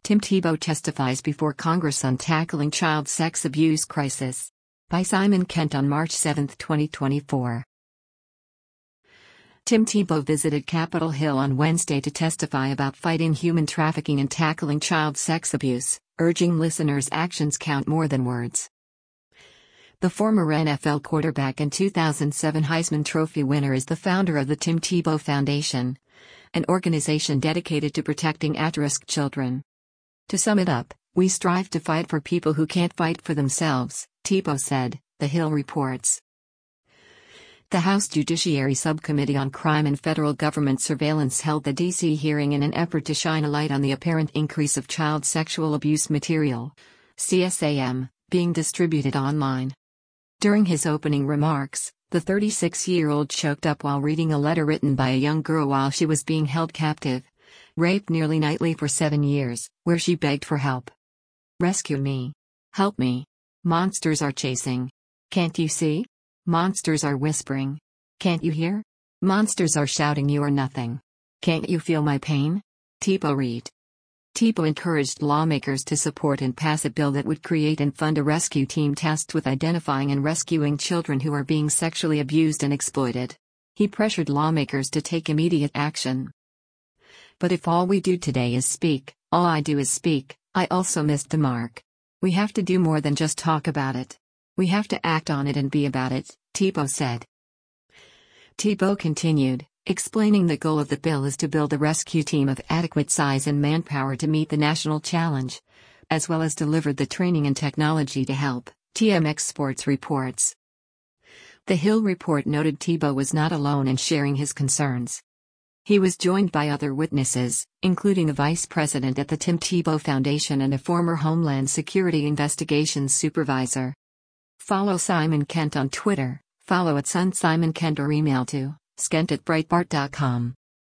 Tim Tebow testifies before Congress on tackling child sex abuse crisis. By Simon Kent on March 7, 2024. Tim Tebow visited Capitol Hill on Wednesday to testify about fighting human trafficking and tackling child sex abuse, urging listeners' actions count more than words. The former NFL quarterback and 2007 Heisman Trophy winner is the founder of the Tim Tebow Foundation, an organization dedicated to protecting at-risk children. To sum it up, we strive to fight for people who can't fight for themselves, Tebow said, The Hill reports. The House Judiciary Subcommittee on Crime and Federal Government Surveillance held the D.C. hearing in an effort to shine a light on the apparent increase of child sexual abuse material, CSAM, being distributed online. During his opening remarks, the 36-year-old choked up while reading a letter written by a young girl while she was being held captive, raped nearly nightly for 7 years, where she begged for help. Rescue me. Help me. Monsters are chasing. Can't you see? Monsters are whispering. Can't you hear? Monsters are shouting you are nothing. Can't you feel my pain? Tebow read. Tebow encouraged lawmakers to support and pass a bill that would create and fund a rescue team tasked with identifying and rescuing children who are being sexually abused and exploited. He pressured lawmakers to take immediate action. But if all we do today is speak, all I do is speak, I also missed the mark. We have to do more than just talk about it. We have to act on it and be about it, Tebow said. Tebow continued, explaining the goal of the bill is to build a rescue team of adequate size and manpower to meet the national challenge, as well as deliver the training and technology to help, TMX Sports reports. The Hill report noted Tebow was not alone in sharing his concerns. He was joined by other witnesses, including a vice president at the Tim Tebow Foundation and a former Homeland Security Investigations supervisor. Follow Simon Kent on Twitter, follow @SunSimonKent or email to skent@breitbart.com.